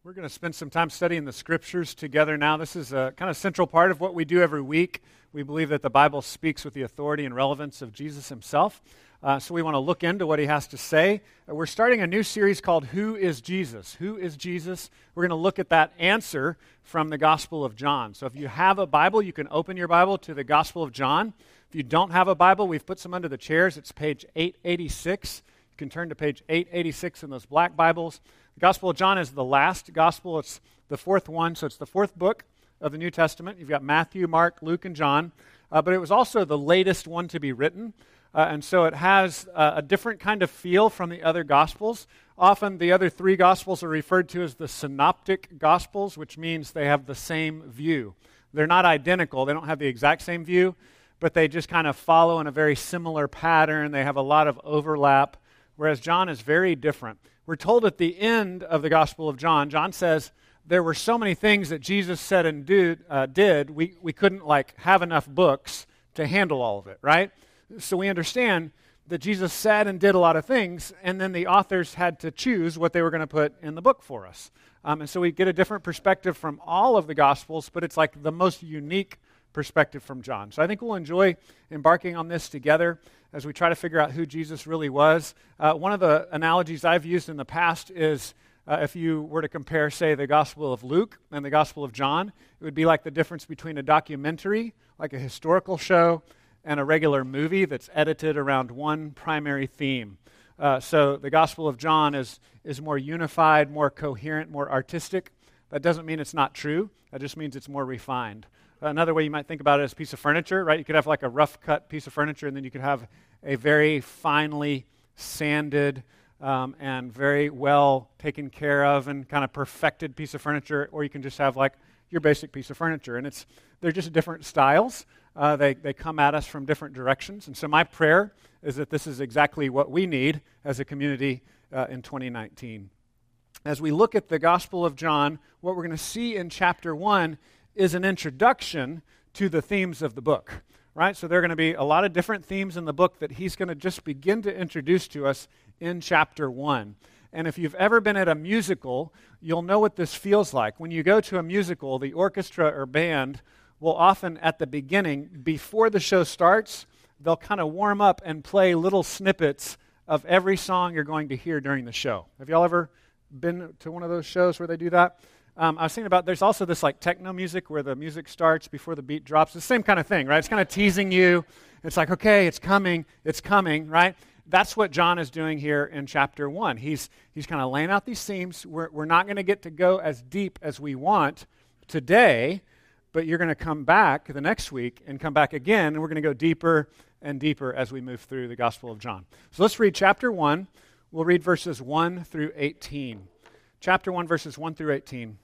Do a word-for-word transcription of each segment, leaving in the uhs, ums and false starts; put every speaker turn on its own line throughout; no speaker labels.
We're going to spend some time studying the Scriptures together now. This is a kind of central part of what we do every week. We believe that the Bible speaks with the authority and relevance of Jesus himself. Uh, so we want to look into what he has to say. Uh, we're starting a new series called Who is Jesus? Who is Jesus? We're going to look at that answer from the Gospel of John. So if you have a Bible, you can open your Bible to the Gospel of John. If you don't have a Bible, we've put some under the chairs. It's page eight eighty-six. You can turn to page eight eighty-six in those black Bibles. The Gospel of John is the last gospel. It's the fourth one, so it's the fourth book of the New Testament. You've got Matthew, Mark, Luke, and John. Uh, but it was also the latest one to be written. Uh, and so it has uh, a different kind of feel from the other Gospels. Often the other three Gospels are referred to as the synoptic Gospels, which means they have the same view. They're not identical. They don't have the exact same view, but they just kind of follow in a very similar pattern. They have a lot of overlap, whereas John is very different. We're told at the end of the Gospel of John, John says, there were so many things that Jesus said and do, uh, did, we, we couldn't like have enough books to handle all of it, right? So we understand that Jesus said and did a lot of things, and then the authors had to choose what they were going to put in the book for us. Um, and so we get a different perspective from all of the Gospels, but it's like the most unique perspective from John. So I think we'll enjoy embarking on this together as we try to figure out who Jesus really was. Uh, one of the analogies I've used in the past is uh, if you were to compare, say, the Gospel of Luke and the Gospel of John, it would be like the difference between a documentary, like a historical show, and a regular movie that's edited around one primary theme. Uh, so the Gospel of John is, is more unified, more coherent, more artistic. That doesn't mean it's not true. That just means it's more refined. Another way you might think about it is a piece of furniture, right? You could have like a rough cut piece of furniture, and then you could have a very finely sanded um, and very well taken care of and kind of perfected piece of furniture, or you can just have like your basic piece of furniture. And it's they're just different styles. Uh, they, they come at us from different directions. And so my prayer is that this is exactly what we need as a community uh, in twenty nineteen. As we look at the Gospel of John, what we're going to see in chapter one is an introduction to the themes of the book, right? So there are going to be a lot of different themes in the book that he's going to just begin to introduce to us in chapter one. And if you've ever been at a musical, you'll know what this feels like. When you go to a musical, the orchestra or band will often at the beginning, before the show starts, they'll kind of warm up and play little snippets of every song you're going to hear during the show. Have y'all ever been to one of those shows where they do that? Um, I was thinking about, there's also this like techno music where the music starts before the beat drops. It's the same kind of thing, right? It's kind of teasing you. It's like, okay, it's coming, it's coming, right? That's what John is doing here in chapter one. He's he's kind of laying out these themes. We're, we're not going to get to go as deep as we want today, but you're going to come back the next week and come back again, and we're going to go deeper and deeper as we move through the Gospel of John. So let's read chapter one. We'll read verses one through eighteen. Chapter one, verses one through eighteen.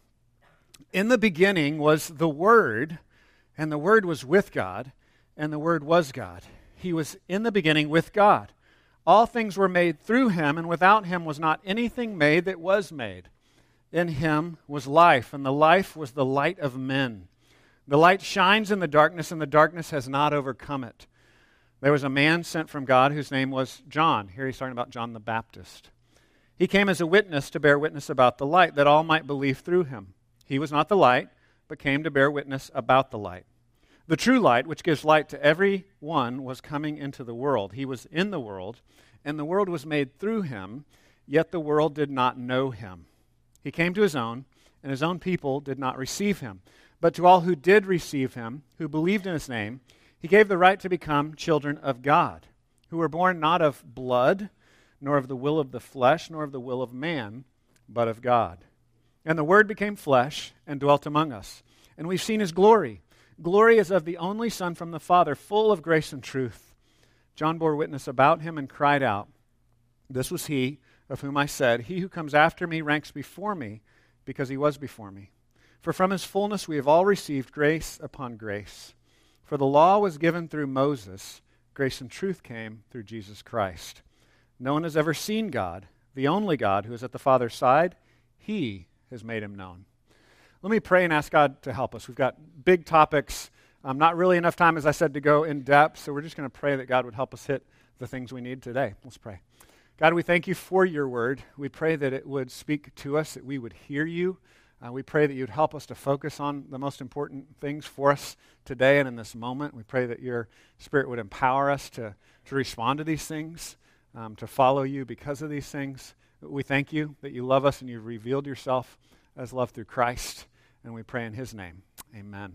In the beginning was the Word, and the Word was with God, and the Word was God. He was in the beginning with God. All things were made through him, and without him was not anything made that was made. In him was life, and the life was the light of men. The light shines in the darkness, and the darkness has not overcome it. There was a man sent from God whose name was John. Here he's talking about John the Baptist. He came as a witness to bear witness about the light, that all might believe through him. He was not the light, but came to bear witness about the light. The true light, which gives light to every one, was coming into the world. He was in the world, and the world was made through him, yet the world did not know him. He came to his own, and his own people did not receive him. But to all who did receive him, who believed in his name, he gave the right to become children of God, who were born not of blood, nor of the will of the flesh, nor of the will of man, but of God. And the Word became flesh and dwelt among us. And we've seen his glory. Glory as of the only Son from the Father, full of grace and truth. John bore witness about him and cried out, "This was he of whom I said, 'He who comes after me ranks before me, because he was before me.' For from his fullness we have all received grace upon grace. For the law was given through Moses, grace and truth came through Jesus Christ. No one has ever seen God, the only God who is at the Father's side. He has made him known." Let me pray and ask God to help us. We've got big topics, um, not really enough time, as I said, to go in depth, so we're just going to pray that God would help us hit the things we need today. Let's pray. God, we thank you for your word. We pray that it would speak to us, that we would hear you. Uh, we pray that you'd help us to focus on the most important things for us today and in this moment. We pray that your Spirit would empower us to, to respond to these things, um, to follow you because of these things. We thank you that you love us and you've revealed yourself as love through Christ, and we pray in his name. Amen.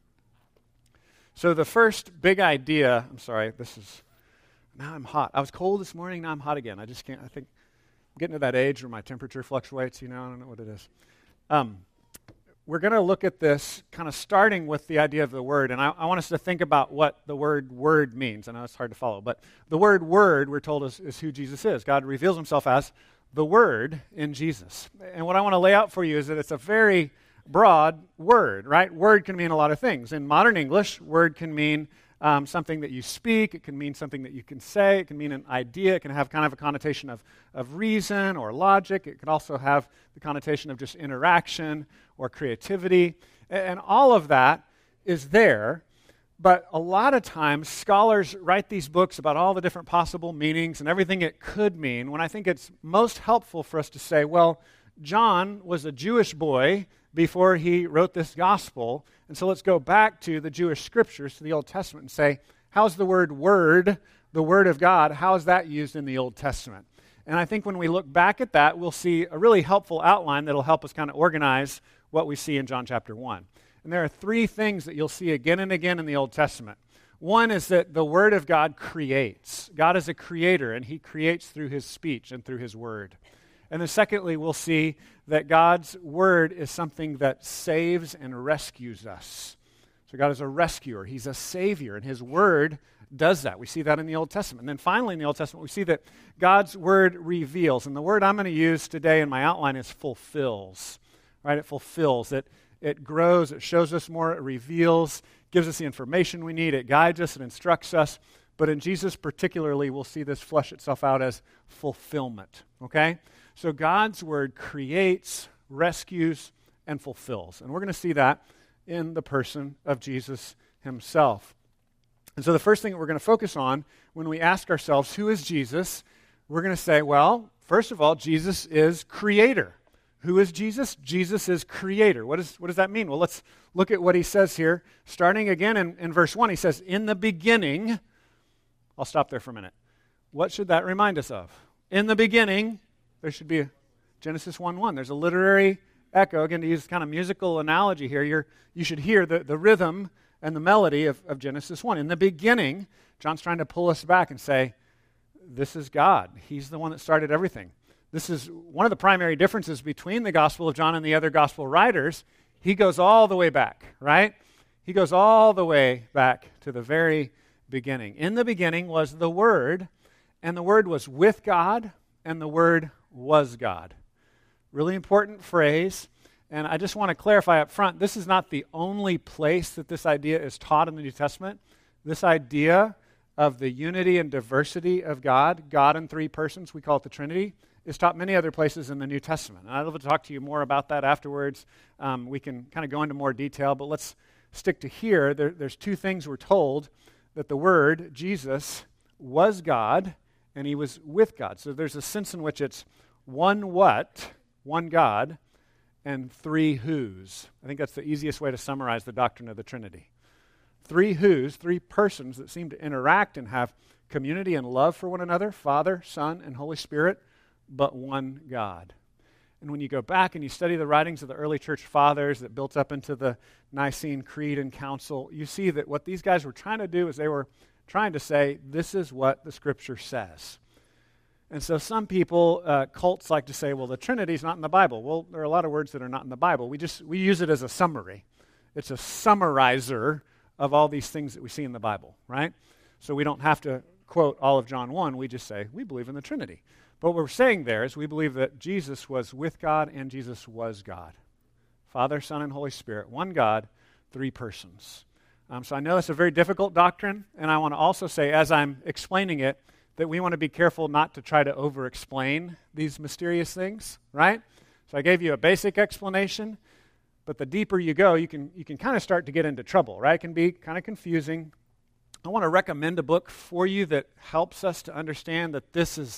So the first big idea, I'm sorry, this is, now I'm hot. I was cold this morning, now I'm hot again. I just can't, I think I'm getting to that age where my temperature fluctuates, you know, I don't know what it is. Um, we're going to look at this kind of starting with the idea of the word, and I, I want us to think about what the word word means. I know it's hard to follow, but the word word, we're told, is, is who Jesus is. God reveals himself as the word in Jesus. And what I want to lay out for you is that it's a very broad word, right? Word can mean a lot of things. In modern English, word can mean Um, something that you speak. It can mean something that you can say. It can mean an idea. It can have kind of a connotation of, of reason or logic. It can also have the connotation of just interaction or creativity. And, and all of that is there. But a lot of times, scholars write these books about all the different possible meanings and everything it could mean, when I think it's most helpful for us to say, well, John was a Jewish boy before he wrote this gospel. And so let's go back to the Jewish scriptures, to the Old Testament, and say, how's the word word, the word of God, how is that used in the Old Testament? And I think when we look back at that, we'll see a really helpful outline that'll help us kind of organize what we see in John chapter one. And there are three things that you'll see again and again in the Old Testament. One is that the word of God creates. God is a creator, and he creates through his speech and through his word. And then secondly, we'll see that God's word is something that saves and rescues us. So God is a rescuer. He's a savior, and his word does that. We see that in the Old Testament. And then finally in the Old Testament, we see that God's word reveals. And the word I'm going to use today in my outline is fulfills. Right? It fulfills. It, it grows. It shows us more. It reveals. Gives us the information we need. It guides us. It instructs us. But in Jesus particularly, we'll see this flesh itself out as fulfillment. Okay? So God's word creates, rescues, and fulfills. And we're going to see that in the person of Jesus himself. And so the first thing that we're going to focus on when we ask ourselves, who is Jesus? We're going to say, well, first of all, Jesus is creator. Who is Jesus? Jesus is creator. What, is, what does that mean? Well, let's look at what he says here. Starting again in, in verse one, he says, in the beginning, I'll stop there for a minute. What should that remind us of? In the beginning, there should be a Genesis one one. There's a literary echo. Again, to use kind of musical analogy here, you're, you should hear the, the rhythm and the melody of, of Genesis one. In the beginning, John's trying to pull us back and say, this is God. He's the one that started everything. This is one of the primary differences between the Gospel of John and the other Gospel writers. He goes all the way back, right? He goes all the way back to the very beginning. In the beginning was the Word, and the Word was with God, and the Word was God. Really important phrase. And I just want to clarify up front, this is not the only place that this idea is taught in the New Testament. This idea of the unity and diversity of God, God in three persons, we call it the Trinity, is taught many other places in the New Testament. And I'd love to talk to you more about that afterwards. Um, we can kind of go into more detail, but let's stick to here. There, there's two things we're told, that the Word, Jesus, was God, and he was with God. So there's a sense in which it's one what, one God, and three whos. I think that's the easiest way to summarize the doctrine of the Trinity. Three whos, three persons that seem to interact and have community and love for one another, Father, Son, and Holy Spirit, but one God. And when you go back and you study the writings of the early church fathers that built up into the Nicene Creed and Council, you see that what these guys were trying to do is they were trying to say, this is what the Scripture says. And so some people, uh, cults like to say, well, the Trinity's not in the Bible. Well, there are a lot of words that are not in the Bible. We just, we use it as a summary. It's a summarizer of all these things that we see in the Bible, right? So we don't have to quote all of John one. We just say, we believe in the Trinity. But what we're saying there is we believe that Jesus was with God and Jesus was God. Father, Son, and Holy Spirit, one God, three persons. Um, so I know it's a very difficult doctrine, and I want to also say, as I'm explaining it, that we want to be careful not to try to over-explain these mysterious things, right? So I gave you a basic explanation, but the deeper you go, you can you can kind of start to get into trouble, right? It can be kind of confusing. I want to recommend a book for you that helps us to understand that this is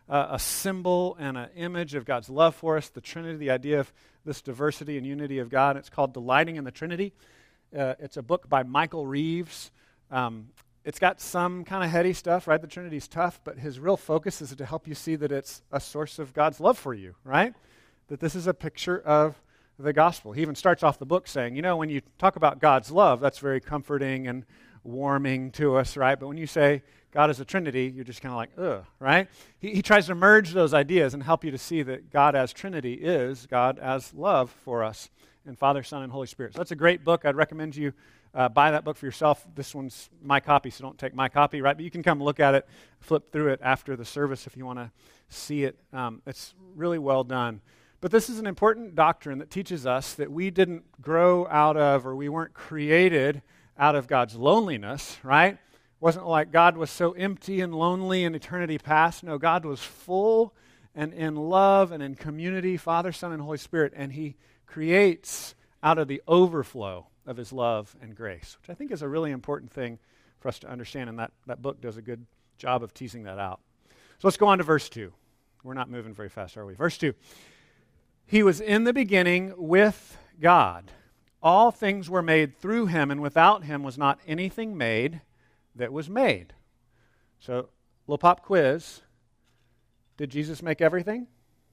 uh, a symbol and an image of God's love for us, the Trinity, the idea of this diversity and unity of God. It's called Delighting in the Trinity. Uh, it's a book by Michael Reeves. Um, it's got some kind of heady stuff, right? The Trinity's tough, but his real focus is to help you see that it's a source of God's love for you, right? That this is a picture of the gospel. He even starts off the book saying, you know, when you talk about God's love, that's very comforting and warming to us, right? But when you say God is a Trinity, you're just kind of like, ugh, right? He, he tries to merge those ideas and help you to see that God as Trinity is God as love for us in Father, Son, and Holy Spirit. So that's a great book. I'd recommend you uh, buy that book for yourself. This one's my copy, so don't take my copy, right? But you can come look at it, flip through it after the service if you want to see it. Um, it's really well done. But this is an important doctrine that teaches us that we didn't grow out of, or we weren't created out of God's loneliness, right? It wasn't like God was so empty and lonely in eternity past. No, God was full and in love and in community, Father, Son, and Holy Spirit, and He creates out of the overflow of His love and grace, which I think is a really important thing for us to understand, and that, that book does a good job of teasing that out. So let's go on to verse two. We're not moving very fast, are we? Verse two. He was in the beginning with God. All things were made through Him, and without Him was not anything made that was made. So, little pop quiz. Did Jesus make everything?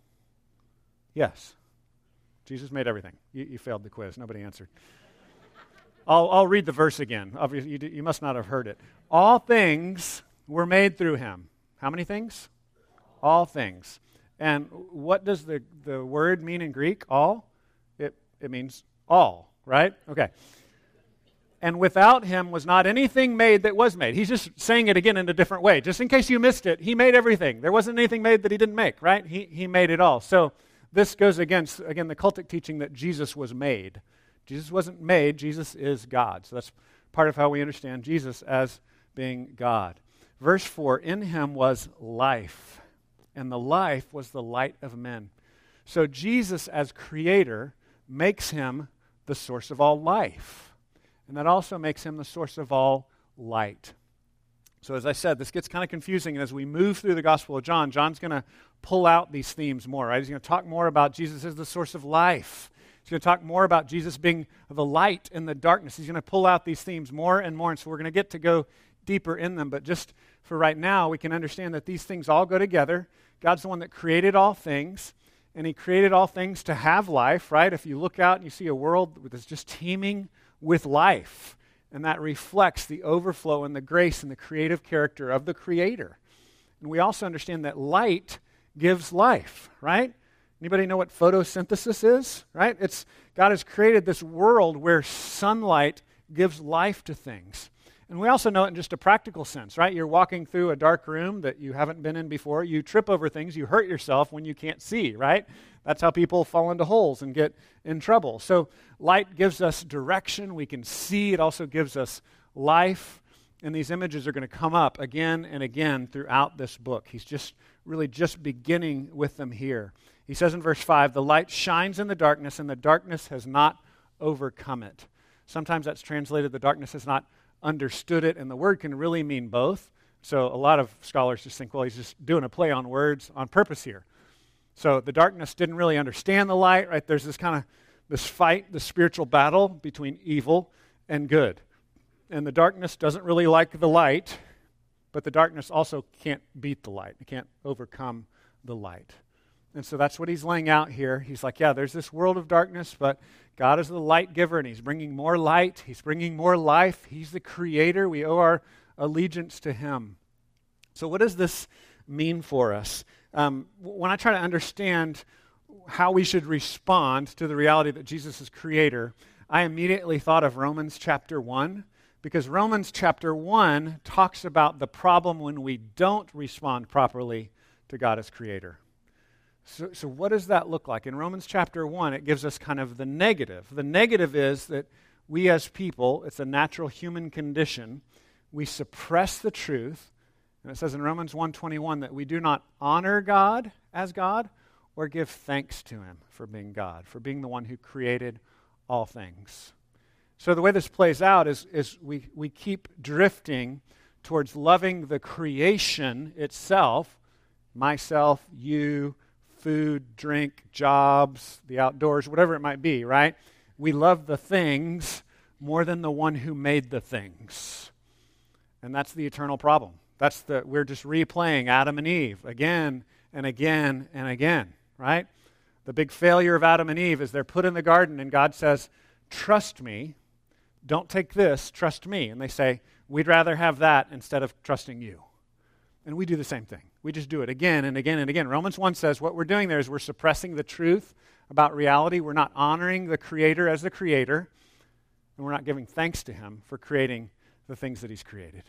Yes. Jesus made everything. You, you failed the quiz. Nobody answered. I'll, I'll read the verse again. Obviously, you, you must not have heard it. All things were made through Him. How many things? All things. And what does the, the word mean in Greek? All? It, it means all, right? Okay. And without Him was not anything made that was made. He's just saying it again in a different way. Just in case you missed it, He made everything. There wasn't anything made that He didn't make, right? He, he made it all. So this goes against, again, the cultic teaching that Jesus was made. Jesus wasn't made. Jesus is God. So that's part of how we understand Jesus as being God. Verse four, in Him was life, and the life was the light of men. So Jesus as creator makes Him the source of all life. And that also makes Him the source of all light. So as I said, this gets kind of confusing. And as we move through the Gospel of John, John's going to pull out these themes more, right? He's going to talk more about Jesus as the source of life. He's going to talk more about Jesus being the light in the darkness. He's going to pull out these themes more and more. And so we're going to get to go deeper in them. But just for right now, we can understand that these things all go together. God's the one that created all things. And He created all things to have life, right? If you look out and you see a world that's just teeming with life, and that reflects the overflow and the grace and the creative character of the Creator. And we also understand that light gives life, right? Anybody know what photosynthesis is, right? It's God has created this world where sunlight gives life to things. And we also know it in just a practical sense, right? You're walking through a dark room that you haven't been in before. You trip over things. You hurt yourself when you can't see, right? That's how people fall into holes and get in trouble. So light gives us direction. We can see. It also gives us life. And these images are going to come up again and again throughout this book. He's just really just beginning with them here. He says in verse five, the light shines in the darkness, and the darkness has not overcome it. Sometimes that's translated, the darkness has not understood it, and the word can really mean both. So a lot of scholars just think, well, he's just doing a play on words on purpose here. So the darkness didn't really understand the light, right? There's this kind of, this fight, this spiritual battle between evil and good. And the darkness doesn't really like the light, but the darkness also can't beat the light. It can't overcome the light. And so that's what he's laying out here. He's like, yeah, there's this world of darkness, but God is the light giver, and He's bringing more light. He's bringing more life. He's the Creator. We owe our allegiance to Him. So what does this mean for us? Um, when I try to understand how we should respond to the reality that Jesus is Creator, I immediately thought of Romans chapter one, because Romans chapter one talks about the problem when we don't respond properly to God as Creator. So, so what does that look like? In Romans chapter one, it gives us kind of the negative. The negative is that we as people, it's a natural human condition, we suppress the truth. And it says in Romans one twenty-one that we do not honor God as God or give thanks to Him for being God, for being the one who created all things. So the way this plays out is, is we, we keep drifting towards loving the creation itself, myself, you, food, drink, jobs, the outdoors, whatever it might be, right? We love the things more than the one who made the things. And that's the eternal problem. That's the, we're just replaying Adam and Eve again and again and again, right? The big failure of Adam and Eve is they're put in the garden and God says, trust me, don't take this, trust me. And they say, we'd rather have that instead of trusting you. And we do the same thing. We just do it again and again and again. Romans one says what we're doing there is we're suppressing the truth about reality. We're not honoring the Creator as the Creator, and we're not giving thanks to Him for creating the things that He's created.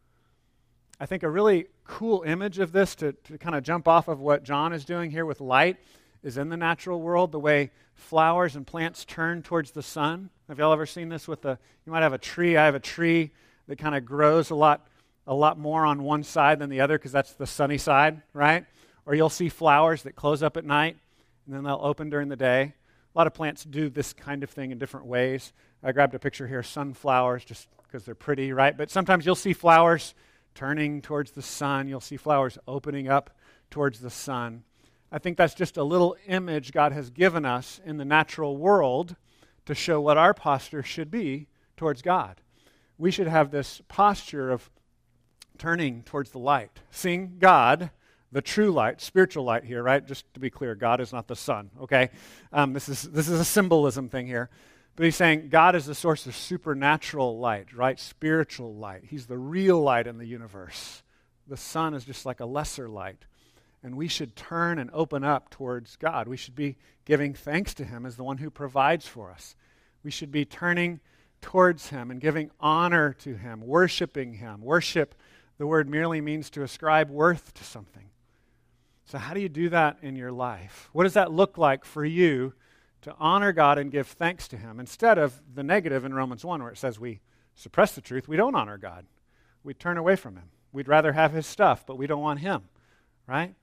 I think a really cool image of this to, to kind of jump off of what John is doing here with light is in the natural world, the way flowers and plants turn towards the sun. Have y'all ever seen this with the, you might have a tree. I have a tree that kind of grows a lot a lot more on one side than the other because that's the sunny side, right? Or you'll see flowers that close up at night and then they'll open during the day. A lot of plants do this kind of thing in different ways. I grabbed a picture here, sunflowers, just because they're pretty, right? But sometimes you'll see flowers turning towards the sun. You'll see flowers opening up towards the sun. I think that's just a little image God has given us in the natural world to show what our posture should be towards God. We should have this posture of turning towards the light, seeing God, the true light, spiritual light here, right? Just to be clear, God is not the sun, okay? Um, this is this is a symbolism thing here. But he's saying God is the source of supernatural light, right? Spiritual light. He's the real light in the universe. The sun is just like a lesser light. And we should turn and open up towards God. We should be giving thanks to Him as the one who provides for us. We should be turning towards Him and giving honor to Him, worshiping Him. Worship, the word merely means to ascribe worth to something. So how do you do that in your life? What does that look like for you to honor God and give thanks to Him instead of the negative in Romans one where it says we suppress the truth, we don't honor God. We turn away from Him. We'd rather have His stuff, but we don't want Him, right?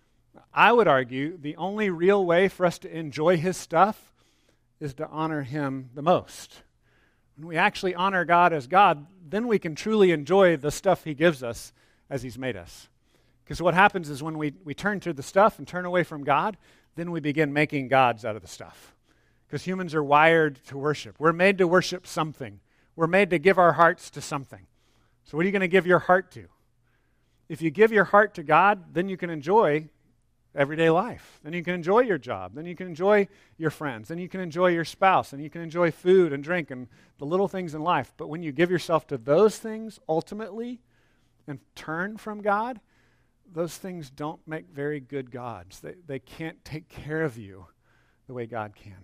I would argue the only real way for us to enjoy His stuff is to honor Him the most. When we actually honor God as God, then we can truly enjoy the stuff He gives us as He's made us. Because what happens is when we, we turn to the stuff and turn away from God, then we begin making gods out of the stuff. Because humans are wired to worship. We're made to worship something. We're made to give our hearts to something. So what are you going to give your heart to? If you give your heart to God, then you can enjoy everyday life. Then you can enjoy your job. Then you can enjoy your friends. Then you can enjoy your spouse. And you can enjoy food and drink and the little things in life. But when you give yourself to those things ultimately and turn from God, those things don't make very good gods. They, they can't take care of you the way God can.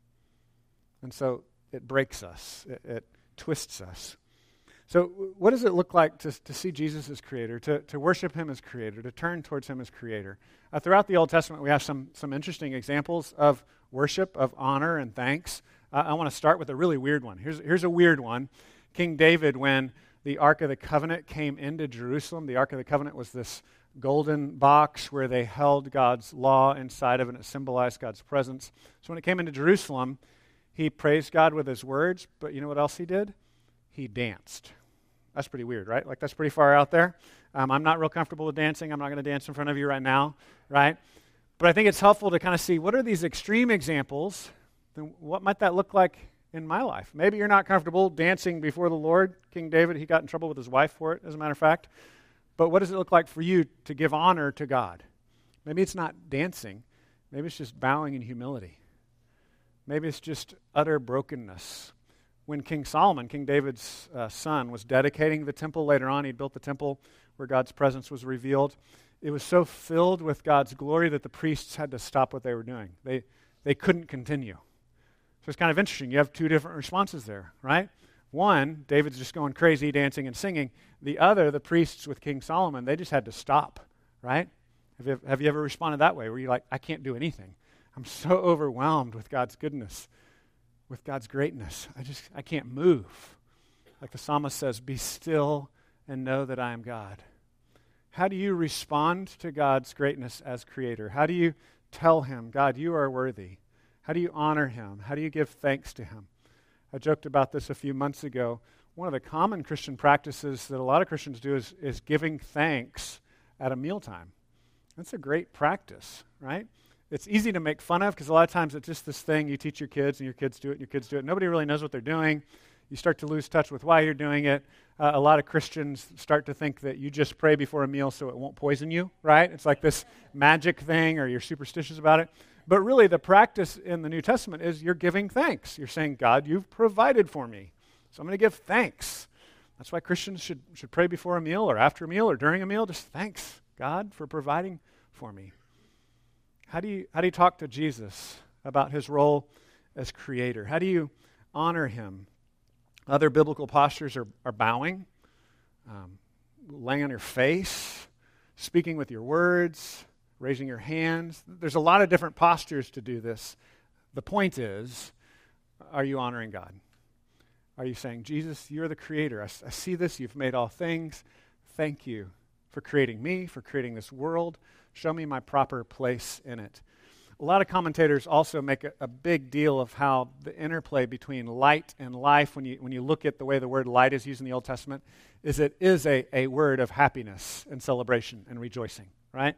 And so it breaks us. It, it twists us. So what does it look like to, to see Jesus as creator, to, to worship Him as creator, to turn towards Him as creator? Uh, throughout the Old Testament, we have some, some interesting examples of worship, of honor and thanks. Uh, I want to start with a really weird one. Here's, here's a weird one. King David, when the Ark of the Covenant came into Jerusalem, the Ark of the Covenant was this golden box where they held God's law inside of it, and it symbolized God's presence. So when it came into Jerusalem, he praised God with his words, but you know what else he did? He danced. That's pretty weird, right? Like, that's pretty far out there. Um, I'm not real comfortable with dancing. I'm not going to dance in front of you right now, right? But I think it's helpful to kind of see what are these extreme examples, then what might that look like in my life? Maybe you're not comfortable dancing before the Lord. King David, he got in trouble with his wife for it, as a matter of fact. But what does it look like for you to give honor to God? Maybe it's not dancing. Maybe it's just bowing in humility. Maybe it's just utter brokenness. When King Solomon, King David's uh, son, was dedicating the temple later on, he built the temple where God's presence was revealed. It was so filled with God's glory that the priests had to stop what they were doing. They, they couldn't continue. So it's kind of interesting. You have two different responses there, right? One, David's just going crazy, dancing and singing. The other, the priests with King Solomon, they just had to stop, right? Have you, have you ever responded that way, where you're like, I can't do anything. I'm so overwhelmed with God's goodness, with God's greatness. I just, I can't move. Like the psalmist says, be still and know that I am God. How do you respond to God's greatness as creator? How do you tell Him, God, you are worthy? How do you honor Him? How do you give thanks to Him? I joked about this a few months ago. One of the common Christian practices that a lot of Christians do is, is giving thanks at a mealtime. That's a great practice, right? It's easy to make fun of because a lot of times it's just this thing you teach your kids and your kids do it and your kids do it. Nobody really knows what they're doing. You start to lose touch with why you're doing it. Uh, a lot of Christians start to think that you just pray before a meal so it won't poison you, right? It's like this magic thing, or you're superstitious about it. But really the practice in the New Testament is you're giving thanks. You're saying, God, you've provided for me, so I'm going to give thanks. That's why Christians should, should pray before a meal or after a meal or during a meal. Just thanks, God, for providing for me. How do you, how do you talk to Jesus about his role as creator? How do you honor him? Other biblical postures are, are bowing, um, laying on your face, speaking with your words, raising your hands. There's a lot of different postures to do this. The point is, are you honoring God? Are you saying, Jesus, you're the creator. I, I see this. You've made all things. Thank you for creating me, for creating this world. Show me my proper place in it. A lot of commentators also make a, a big deal of how the interplay between light and life, when you when you look at the way the word light is used in the Old Testament, is it is a, a word of happiness and celebration and rejoicing, right?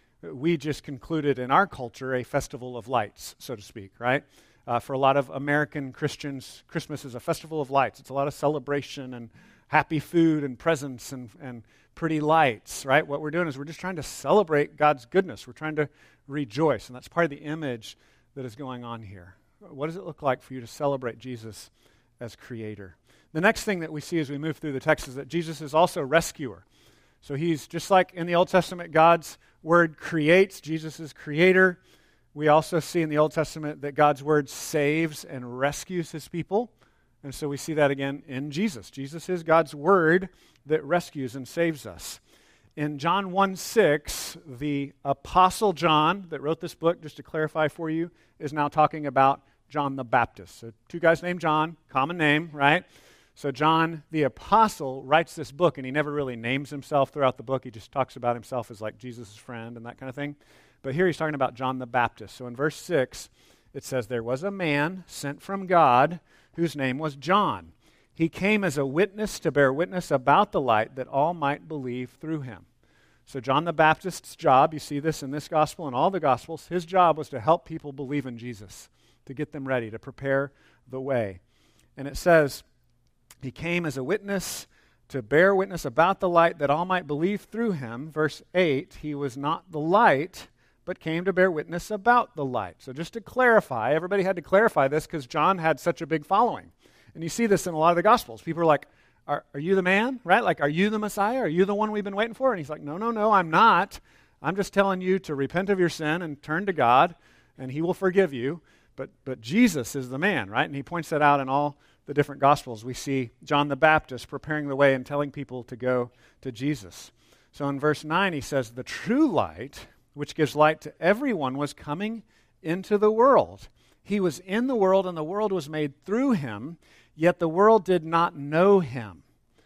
We just concluded in our culture a festival of lights, so to speak, right? Uh, for a lot of American Christians, Christmas is a festival of lights. It's a lot of celebration and happy food and presents and, and pretty lights, right? What we're doing is we're just trying to celebrate God's goodness. We're trying to rejoice, and that's part of the image that is going on here. What does it look like for you to celebrate Jesus as creator? The next thing that we see as we move through the text is that Jesus is also rescuer. So he's, just like in the Old Testament, God's word creates, Jesus is creator. We also see in the Old Testament that God's word saves and rescues his people. And so we see that again in Jesus. Jesus is God's word that rescues and saves us. In John one six, the Apostle John that wrote this book, just to clarify for you, is now talking about John the Baptist. So two guys named John, common name, right? So John the Apostle writes this book, and he never really names himself throughout the book. He just talks about himself as like Jesus' friend and that kind of thing. But here he's talking about John the Baptist. So in verse six, it says, there was a man sent from God whose name was John. He came as a witness to bear witness about the light that all might believe through him. So John the Baptist's job, you see this in this gospel and all the gospels, his job was to help people believe in Jesus, to get them ready, to prepare the way. And it says, he came as a witness to bear witness about the light that all might believe through him. Verse eight, he was not the light, but came to bear witness about the light. So just to clarify, everybody had to clarify this because John had such a big following. And you see this in a lot of the Gospels. People are like, are, are you the man, right? Like, are you the Messiah? Are you the one we've been waiting for? And he's like, no, no, no, I'm not. I'm just telling you to repent of your sin and turn to God, and he will forgive you. But but Jesus is the man, right? And he points that out in all the different Gospels. We see John the Baptist preparing the way and telling people to go to Jesus. So in verse nine, he says, the true light, which gives light to everyone, was coming into the world. He was in the world, and the world was made through him, yet the world did not know him.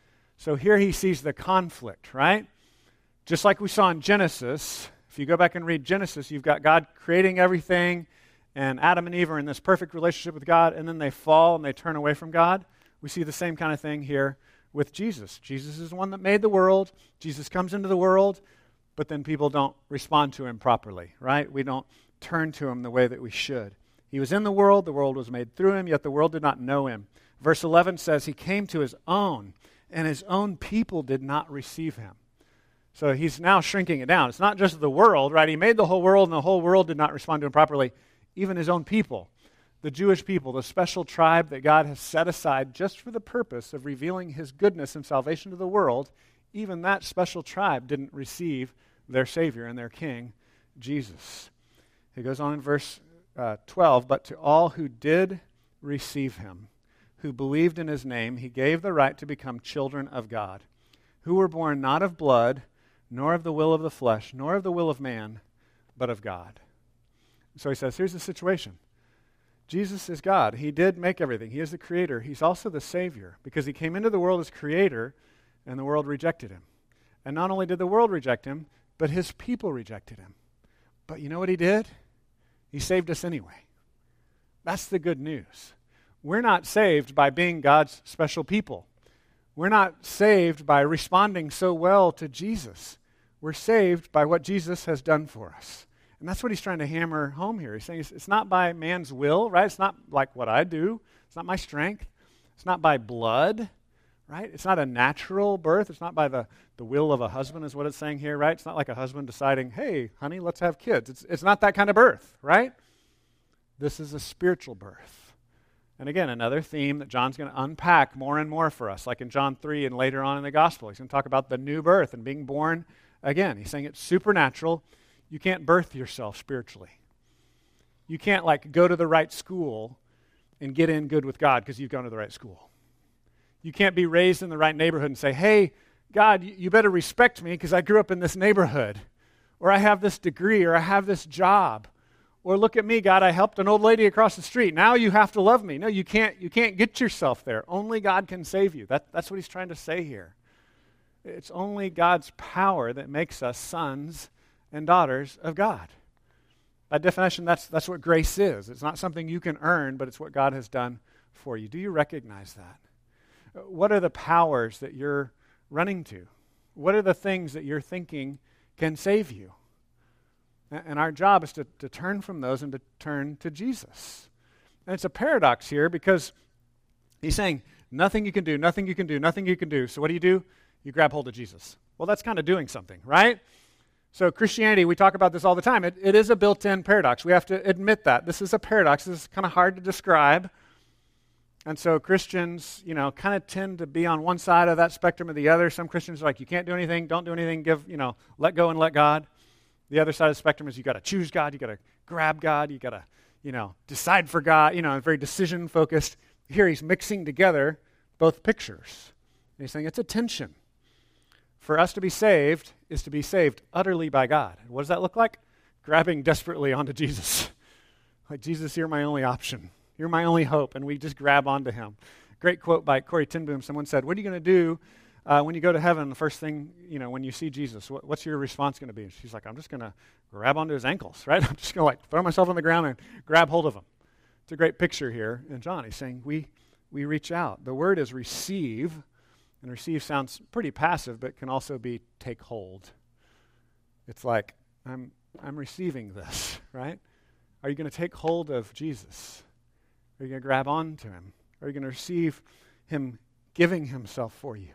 So here he sees the conflict, right? Just like we saw in Genesis, if you go back and read Genesis, you've got God creating everything, and Adam and Eve are in this perfect relationship with God, and then they fall and they turn away from God. We see the same kind of thing here with Jesus. Jesus is the one that made the world. Jesus comes into the world, but then people don't respond to him properly, right? We don't turn to him the way that we should. He was in the world, the world was made through him, yet the world did not know him. Verse eleven says, he came to his own, and his own people did not receive him. So he's now shrinking it down. It's not just the world, right? He made the whole world, and the whole world did not respond to him properly. Even his own people, the Jewish people, the special tribe that God has set aside just for the purpose of revealing his goodness and salvation to the world, even that special tribe didn't receive their Savior and their King, Jesus. He goes on in verse uh, twelve, but to all who did receive him, who believed in his name, he gave the right to become children of God, who were born not of blood, nor of the will of the flesh, nor of the will of man, but of God. So he says, here's the situation. Jesus is God. He did make everything. He is the creator. He's also the Savior because he came into the world as creator and the world rejected him. And not only did the world reject him, but his people rejected him. But you know what he did? He saved us anyway. That's the good news. We're not saved by being God's special people. We're not saved by responding so well to Jesus. We're saved by what Jesus has done for us. And that's what he's trying to hammer home here. He's saying it's, it's not by man's will, right? It's not like what I do. It's not my strength. It's not by blood, right? It's not a natural birth. It's not by the, the will of a husband is what it's saying here, right? It's not like a husband deciding, hey, honey, let's have kids. It's, it's not that kind of birth, right? This is a spiritual birth. And again, another theme that John's going to unpack more and more for us, like in John three and later on in the gospel. He's going to talk about the new birth and being born again. He's saying it's supernatural. You can't birth yourself spiritually. You can't like go to the right school and get in good with God because you've gone to the right school. You can't be raised in the right neighborhood and say, hey, God, you better respect me because I grew up in this neighborhood, or I have this degree, or I have this job, or look at me, God, I helped an old lady across the street. Now you have to love me. No, you can't, you can't get yourself there. Only God can save you. That, that's what he's trying to say here. It's only God's power that makes us sons and daughters of God. By definition, that's, that's what grace is. It's not something you can earn, but it's what God has done for you. Do you recognize that? What are the powers that you're running to? What are the things that you're thinking can save you? And our job is to, to turn from those and to turn to Jesus. And it's a paradox here because he's saying, nothing you can do, nothing you can do, nothing you can do. So what do you do? You grab hold of Jesus. Well, that's kind of doing something, right? So Christianity, we talk about this all the time. It, it is a built-in paradox. We have to admit that. This is a paradox. This is kind of hard to describe. And so Christians, you know, kind of tend to be on one side of that spectrum or the other. Some Christians are like, you can't do anything, don't do anything, give, you know, let go and let God. The other side of the spectrum is you got to choose God, you got to grab God, you got to, you know, decide for God, you know, very decision-focused. Here he's mixing together both pictures. And he's saying it's a tension. For us to be saved is to be saved utterly by God. What does that look like? Grabbing desperately onto Jesus. Like, Jesus, you're my only option. You're my only hope. And we just grab onto him. Great quote by Corrie ten Boom. Someone said, what are you going to do uh, when you go to heaven, the first thing, you know, when you see Jesus? What, what's your response going to be? And she's like, I'm just going to grab onto his ankles, right? I'm just going to like throw myself on the ground and grab hold of him. It's a great picture here in John. He's saying we we reach out. The word is receive. And receive sounds pretty passive, but can also be take hold. It's like, I'm I'm receiving this, right? Are you going to take hold of Jesus? Are you going to grab on to him? Are you going to receive him giving himself for you?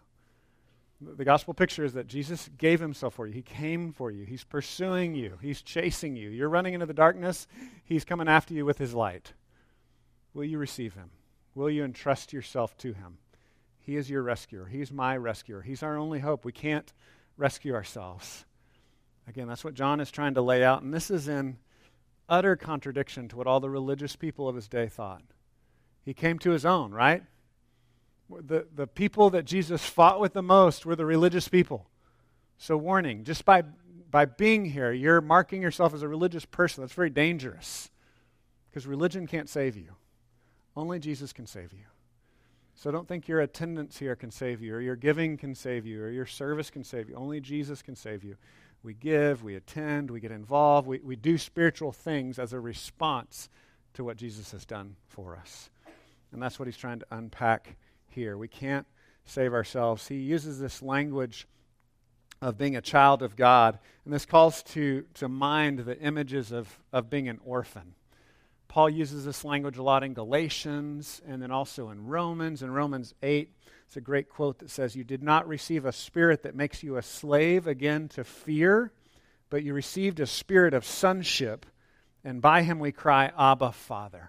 The gospel picture is that Jesus gave himself for you. He came for you. He's pursuing you. He's chasing you. You're running into the darkness. He's coming after you with his light. Will you receive him? Will you entrust yourself to him? He is your rescuer. He's my rescuer. He's our only hope. We can't rescue ourselves. Again, that's what John is trying to lay out, and this is in utter contradiction to what all the religious people of his day thought. He came to his own, right? The, the people that Jesus fought with the most were the religious people. So warning, just by, by being here, you're marking yourself as a religious person. That's very dangerous because religion can't save you. Only Jesus can save you. So don't think your attendance here can save you, or your giving can save you, or your service can save you. Only Jesus can save you. We give, we attend, we get involved, we, we do spiritual things as a response to what Jesus has done for us. And that's what he's trying to unpack here. We can't save ourselves. He uses this language of being a child of God, and this calls to, to mind the images of, of being an orphan. Paul uses this language a lot in Galatians and then also in Romans. In Romans eight, it's a great quote that says, you did not receive a spirit that makes you a slave again to fear, but you received a spirit of sonship, and by him we cry, Abba, Father.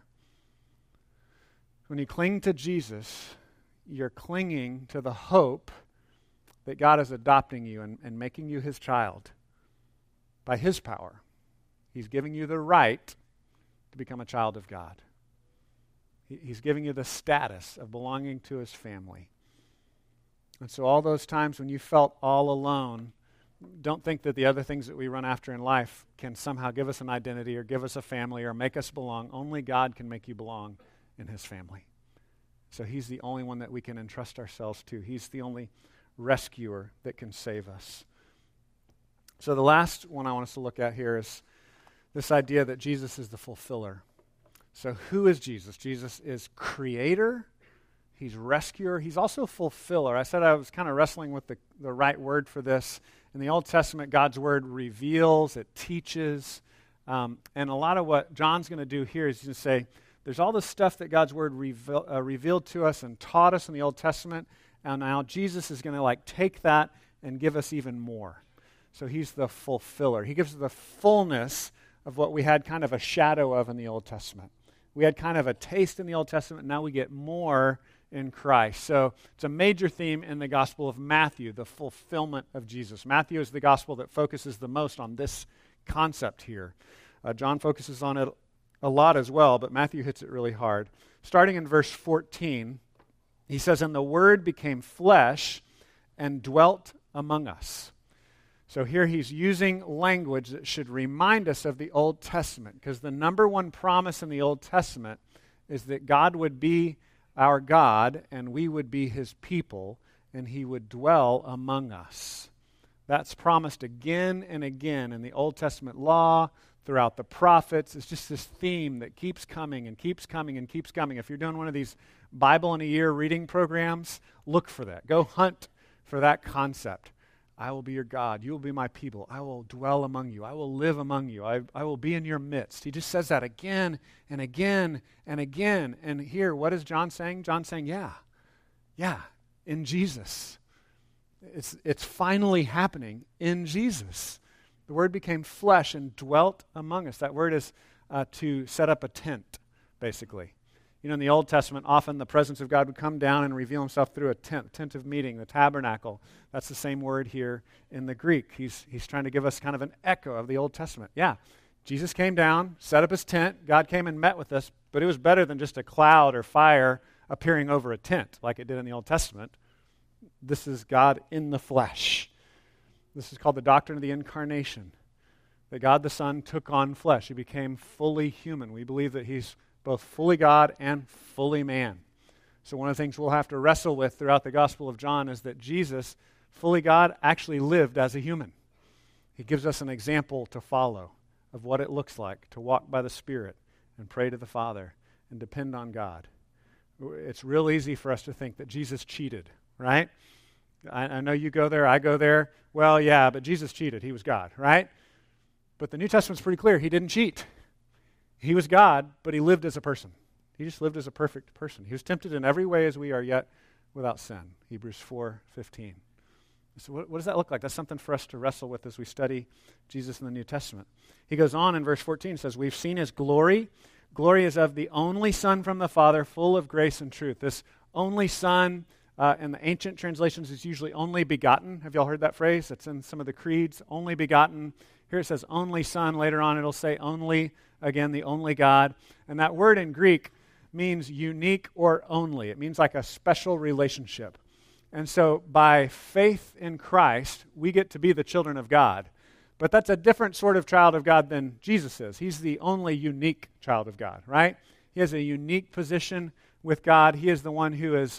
When you cling to Jesus, you're clinging to the hope that God is adopting you and, and making you his child by his power. He's giving you the right to become a child of God. He, he's giving you the status of belonging to his family. And so all those times when you felt all alone, don't think that the other things that we run after in life can somehow give us an identity or give us a family or make us belong. Only God can make you belong in his family. So he's the only one that we can entrust ourselves to. He's the only rescuer that can save us. So the last one I want us to look at here is this idea that Jesus is the fulfiller. So who is Jesus? Jesus is creator, he He's rescuer. He's also fulfiller. I said I was kind of wrestling with the, the right word for this. In the Old Testament, God's word reveals, it teaches. Um, and a lot of what John's going to do here is to say, there's all this stuff that God's word reveal, uh, revealed to us and taught us in the Old Testament. And now Jesus is going to like take that and give us even more. So he's the fulfiller. He gives the fullness of what we had kind of a shadow of in the Old Testament. We had kind of a taste in the Old Testament. Now we get more in Christ. So it's a major theme in the Gospel of Matthew, the fulfillment of Jesus. Matthew is the gospel that focuses the most on this concept here. Uh, John focuses on it a lot as well, but Matthew hits it really hard. Starting in verse fourteen, he says, "And the Word became flesh and dwelt among us." So here he's using language that should remind us of the Old Testament, because the number one promise in the Old Testament is that God would be our God and we would be his people and he would dwell among us. That's promised again and again in the Old Testament law, throughout the prophets. It's just this theme that keeps coming and keeps coming and keeps coming. If you're doing one of these Bible in a year reading programs, look for that. Go hunt for that concept. I will be your God. You will be my people. I will dwell among you. I will live among you. I, I will be in your midst. He just says that again and again and again. And here, what is John saying? John's saying, yeah, yeah, in Jesus. It's, it's finally happening in Jesus. The Word became flesh and dwelt among us. That word is uh, to set up a tent, basically. You know, in the Old Testament, often the presence of God would come down and reveal himself through a tent, tent of meeting, the tabernacle. That's the same word here in the Greek. He's, he's trying to give us kind of an echo of the Old Testament. Yeah, Jesus came down, set up his tent. God came and met with us, but it was better than just a cloud or fire appearing over a tent like it did in the Old Testament. This is God in the flesh. This is called the doctrine of the incarnation, that God the Son took on flesh. He became fully human. We believe that he's both fully God and fully man. So one of the things we'll have to wrestle with throughout the Gospel of John is that Jesus, fully God, actually lived as a human. He gives us an example to follow of what it looks like to walk by the Spirit and pray to the Father and depend on God. It's real easy for us to think that Jesus cheated, right? I, I know you go there, I go there. Well, yeah, but Jesus cheated. He was God, right? But the New Testament's pretty clear. He didn't cheat. He was God, but he lived as a person. He just lived as a perfect person. He was tempted in every way as we are, yet without sin. Hebrews four fifteen. So what, what does that look like? That's something for us to wrestle with as we study Jesus in the New Testament. He goes on in verse fourteen, says, "We've seen his glory. Glory is of the only Son from the Father, full of grace and truth." This only Son, uh, in the ancient translations, is usually only begotten. Have y'all heard that phrase? It's in some of the creeds, only begotten. Here it says only Son. Later on it'll say only, again, the only God. And that word in Greek means unique or only. It means like a special relationship. And so by faith in Christ, we get to be the children of God. But that's a different sort of child of God than Jesus is. He's the only unique child of God, right? He has a unique position with God. He is the one who is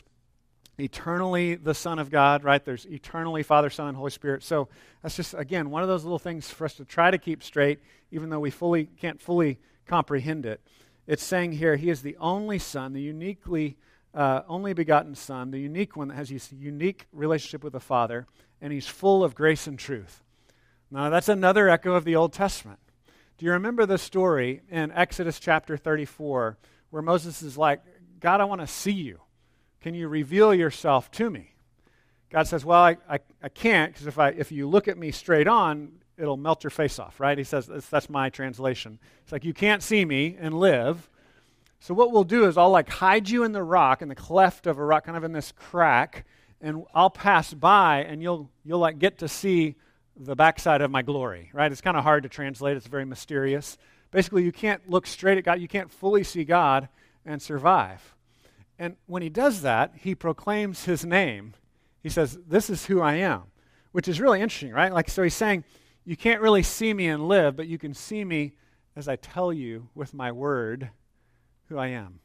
eternally the Son of God, right? There's eternally Father, Son, and Holy Spirit. So that's just, again, one of those little things for us to try to keep straight, even though we fully can't fully comprehend it. It's saying here, he is the only Son, the uniquely, uh, only begotten Son, the unique one that has this unique relationship with the Father, and he's full of grace and truth. Now, that's another echo of the Old Testament. Do you remember the story in Exodus chapter thirty-four where Moses is like, God, I want to see you. Can you reveal yourself to me? God says, well, I, I, I can't, because if I if you look at me straight on, it'll melt your face off, right? He says, that's, that's my translation. It's like, you can't see me and live. So what we'll do is I'll like hide you in the rock, in the cleft of a rock, kind of in this crack, and I'll pass by, and you'll you'll like get to see the backside of my glory, right? It's kind of hard to translate. It's very mysterious. Basically, you can't look straight at God. You can't fully see God and survive. And when he does that, he proclaims his name. He says, this is who I am, which is really interesting, right? Like, so he's saying, you can't really see me and live, but you can see me as I tell you with my word who I am.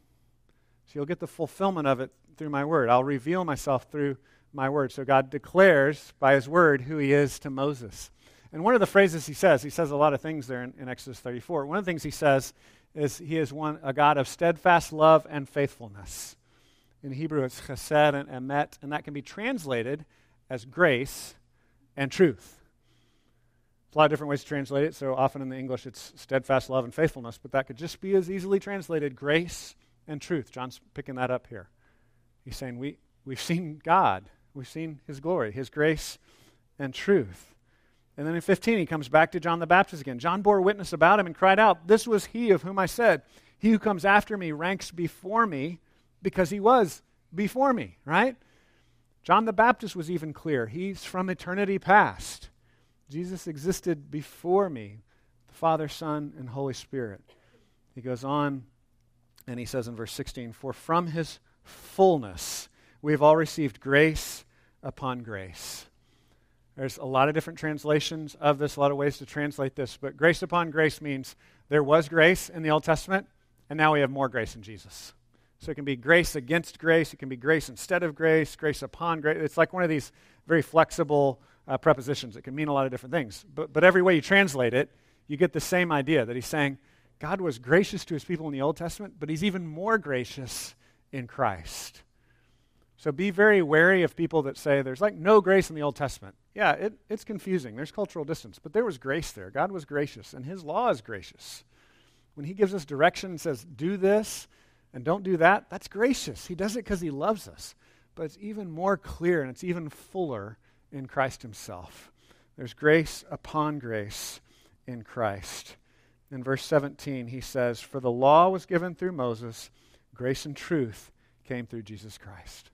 So you'll get the fulfillment of it through my word. I'll reveal myself through my word. So God declares by his word who he is to Moses. And one of the phrases he says, he says a lot of things there in, in Exodus thirty-four. One of the things he says is he is one a God of steadfast love and faithfulness. In Hebrew, it's chesed and emet, and that can be translated as grace and truth. There's a lot of different ways to translate it, so often in the English it's steadfast love and faithfulness, but that could just be as easily translated grace and truth. John's picking that up here. He's saying we, we've seen God. We've seen his glory, his grace and truth. And then in fifteen, he comes back to John the Baptist again. John bore witness about him and cried out, "This was he of whom I said, he who comes after me ranks before me, because he was before me," right? John the Baptist was even clear. He's from eternity past. Jesus existed before me, the Father, Son, and Holy Spirit. He goes on and he says in verse sixteen, "For from his fullness we have all received grace upon grace." There's a lot of different translations of this, a lot of ways to translate this, but grace upon grace means there was grace in the Old Testament, and now we have more grace in Jesus. So it can be grace against grace, it can be grace instead of grace, grace upon grace. It's like one of these very flexible uh, prepositions. It can mean a lot of different things. But, but every way you translate it, you get the same idea, that he's saying God was gracious to his people in the Old Testament, but he's even more gracious in Christ. So be very wary of people that say there's like no grace in the Old Testament. Yeah, it, it's confusing. There's cultural distance, but there was grace there. God was gracious, and his law is gracious. When he gives us direction and says, do this and don't do that, that's gracious. He does it because he loves us. But it's even more clear, and it's even fuller in Christ himself. There's grace upon grace in Christ. In verse seventeen, he says, "For the law was given through Moses, grace and truth came through Jesus Christ."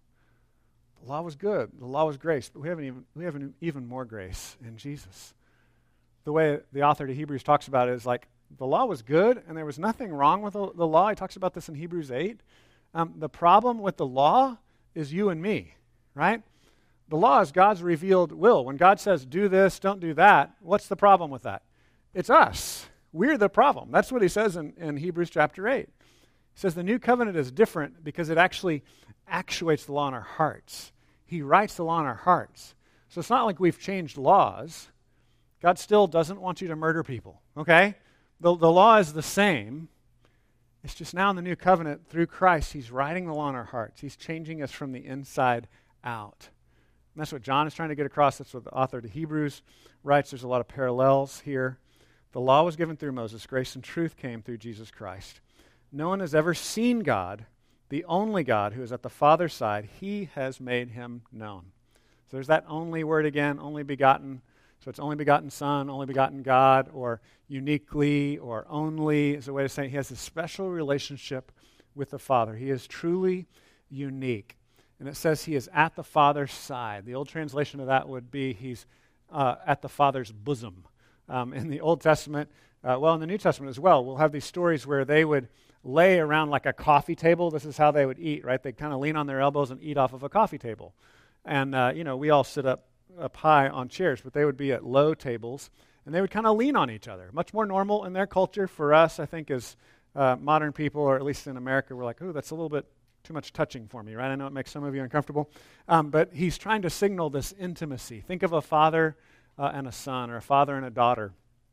The law was good. The law was grace, but we have, even, we have even more grace in Jesus. The way the author to Hebrews talks about it is like, the law was good, and there was nothing wrong with the, the law. He talks about this in Hebrews eight. Um, the problem with the law is you and me, right? The law is God's revealed will. When God says, do this, don't do that, what's the problem with that? It's us. We're the problem. That's what he says in, in Hebrews chapter eight. He says the new covenant is different because it actually actuates the law in our hearts. He writes the law in our hearts. So it's not like we've changed laws. God still doesn't want you to murder people, okay? The, the law is the same. It's just now in the new covenant, through Christ, he's writing the law in our hearts. He's changing us from the inside out. And that's what John is trying to get across. That's what the author to Hebrews writes. There's a lot of parallels here. The law was given through Moses. Grace and truth came through Jesus Christ. No one has ever seen God, the only God who is at the Father's side. He has made him known. So there's that only word again, only begotten. So it's only begotten Son, only begotten God, or uniquely, or only is a way to say he has a special relationship with the Father. He is truly unique. And it says he is at the Father's side. The old translation of that would be he's uh, at the Father's bosom. Um, in the Old Testament, uh, well, in the New Testament as well, we'll have these stories where they would lay around like a coffee table. This is how they would eat, right? They'd kind of lean on their elbows and eat off of a coffee table. And, uh, you know, we all sit up up high on chairs, but they would be at low tables, and they would kind of lean on each other. Much more normal in their culture. For us, I think, as uh, modern people, or at least in America, we're like, oh, that's a little bit too much touching for me, right? I know it makes some of you uncomfortable. Um, but he's trying to signal this intimacy. Think of a father uh, and a son, or a father and a daughter.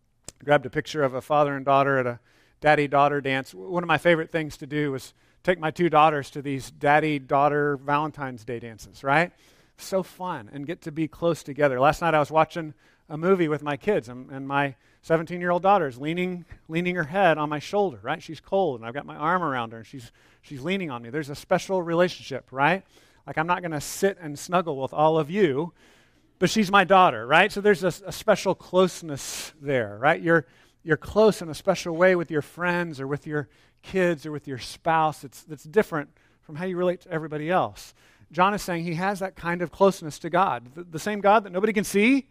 I grabbed a picture of a father and daughter at a daddy-daughter dance. One of my favorite things to do was take my two daughters to these daddy-daughter Valentine's Day dances, right? So fun, and get to be close together. Last night I was watching a movie with my kids, and, and my seventeen-year-old daughter is leaning leaning her head on my shoulder, right? She's cold, and I've got my arm around her, and she's she's leaning on me. There's a special relationship, right? Like I'm not going to sit and snuggle with all of you, but she's my daughter, right? So there's a, a special closeness there, right? You're you're close in a special way with your friends or with your kids or with your spouse. It's that's different from how you relate to everybody else. John is saying he has that kind of closeness to God. The, the same God that nobody can see,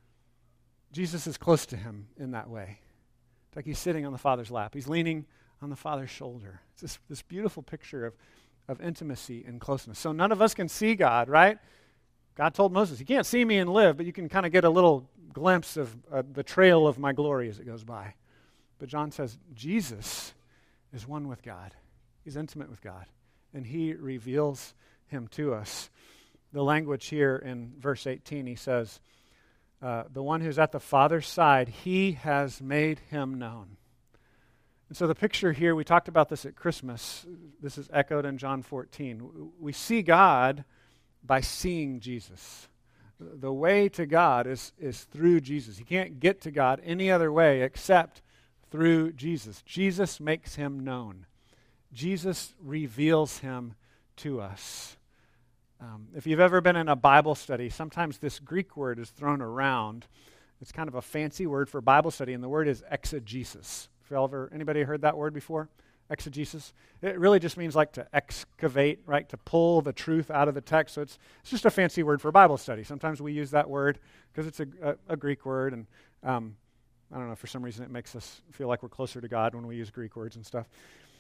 Jesus is close to him in that way. It's like he's sitting on the Father's lap. He's leaning on the Father's shoulder. It's this, this beautiful picture of, of intimacy and closeness. So none of us can see God, right? God told Moses, you can't see me and live, but you can kind of get a little glimpse of uh, the trail of my glory as it goes by. But John says Jesus is one with God. He's intimate with God, and he reveals him to us. The language here in verse eighteen, he says, uh, the one who's at the Father's side, he has made him known. And so the picture here, we talked about this at Christmas. This is echoed in John fourteen. We see God by seeing Jesus. The way to God is, is through Jesus. You can't get to God any other way except through Jesus. Jesus makes him known. Jesus reveals him to us. Um, if you've ever been in a Bible study, sometimes this Greek word is thrown around. It's kind of a fancy word for Bible study, and the word is exegesis. If you ever, anybody heard that word before? Exegesis. It really just means like to excavate, right? To pull the truth out of the text. So it's it's just a fancy word for Bible study. Sometimes we use that word because it's a, a, a Greek word, and um, I don't know, for some reason it makes us feel like we're closer to God when we use Greek words and stuff.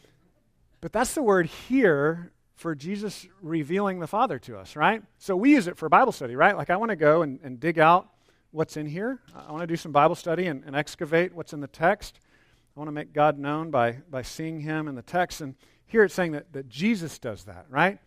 But that's the word here for Jesus revealing the Father to us, right? So we use it for Bible study, right? Like I want to go and, and dig out what's in here. I want to do some Bible study and, and excavate what's in the text. I want to make God known by, by seeing him in the text. And here it's saying that, that Jesus does that, right?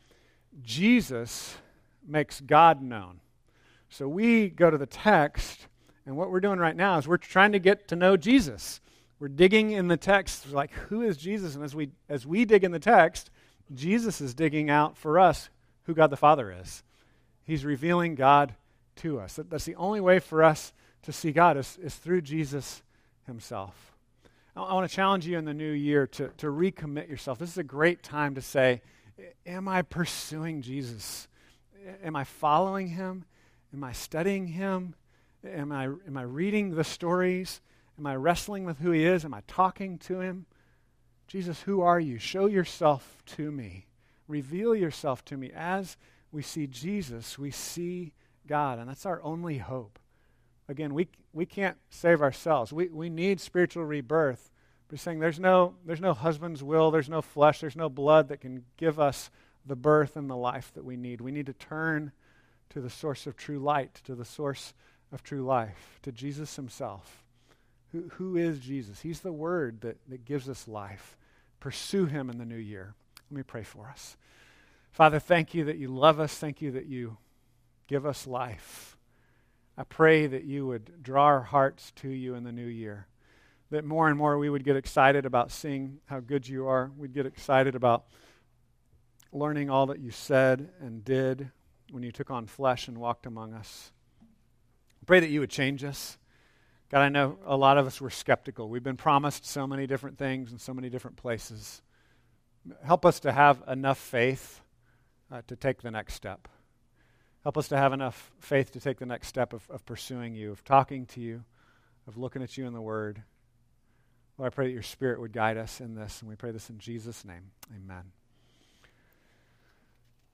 Jesus makes God known. So we go to the text, and what we're doing right now is we're trying to get to know Jesus. We're digging in the text, like, who is Jesus? And as we as we dig in the text, Jesus is digging out for us who God the Father is. He's revealing God to us. That, that's the only way for us to see God is, is through Jesus himself. I want to challenge you in the new year to, to recommit yourself. This is a great time to say, am I pursuing Jesus? Am I following him? Am I studying him? Am I, am I reading the stories? Am I wrestling with who he is? Am I talking to him? Jesus, who are you? Show yourself to me. Reveal yourself to me. As we see Jesus, we see God, and that's our only hope. Again, we we can't save ourselves. We we need spiritual rebirth. But he's saying there's no there's no husband's will, there's no flesh, there's no blood that can give us the birth and the life that we need. We need to turn to the source of true light, to the source of true life, to Jesus himself. Who who is Jesus? He's the word that, that gives us life. Pursue him in the new year. Let me pray for us. Father, thank you that you love us. Thank you that you give us life. I pray that you would draw our hearts to you in the new year, that more and more we would get excited about seeing how good you are. We'd get excited about learning all that you said and did when you took on flesh and walked among us. I pray that you would change us. God, I know a lot of us were skeptical. We've been promised so many different things in so many different places. Help us to have enough faith uh, to take the next step. Help us to have enough faith to take the next step of, of pursuing you, of talking to you, of looking at you in the Word. Lord, I pray that your Spirit would guide us in this, and we pray this in Jesus' name. Amen.